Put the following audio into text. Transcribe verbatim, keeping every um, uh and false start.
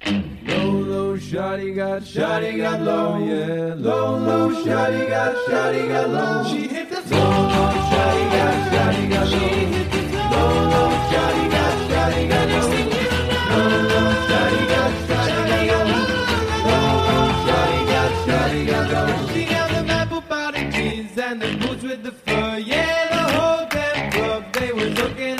Low, low, shawty got, shawty got low, yeah. Low, low, shawty got, shawty got low. She hit the floor. Low, low, shawty got, shawty got low. She hit the floor. Low, low, shawty got, shawty got low. Low, low, shawty got, shawty got low. Low, low, shawty got, shawty got low. She got the apple bottom jeans and the boots with the fur, yeah. The whole damn club, they were looking